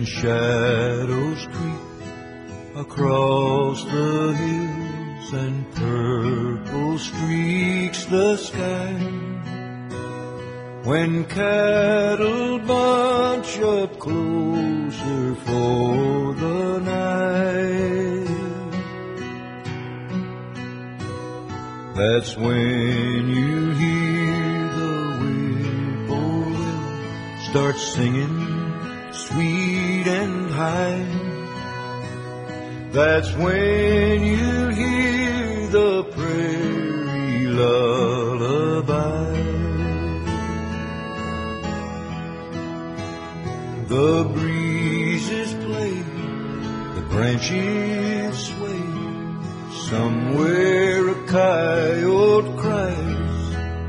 shadows creep across the hills and purple streaks the sky, when cattle bunch up closer for the night, that's when you hear the whippoorwill start singing sweet and high. That's when you hear the prairie lullaby. The breezes play, the branches sway, somewhere a coyote cries,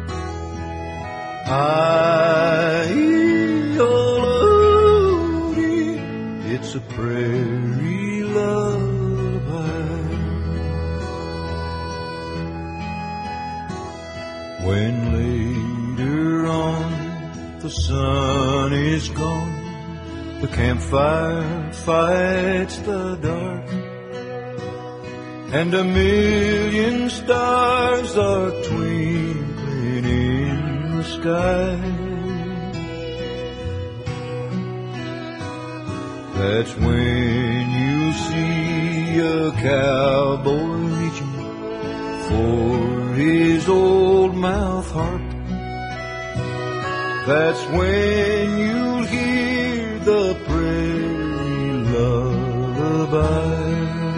"Aye-o-lo-dee," it's a prairie lullaby. When later on the sun is gone, the campfire fights the dark, and a million stars are twinkling in the sky. That's when you see a cowboy reaching for his old mouth harp. That's when you'll hear the prairie lullaby.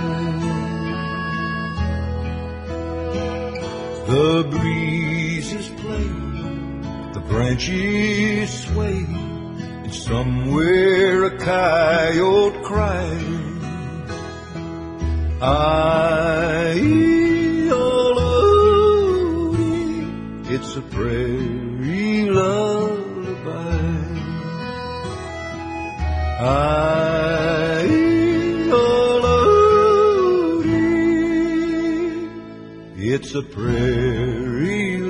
The breezes play, the branches sway, and somewhere a coyote cries, "Aye-o-lo-dee," it's a prairie lullaby. Aye-o-lo-dee, it's a prairie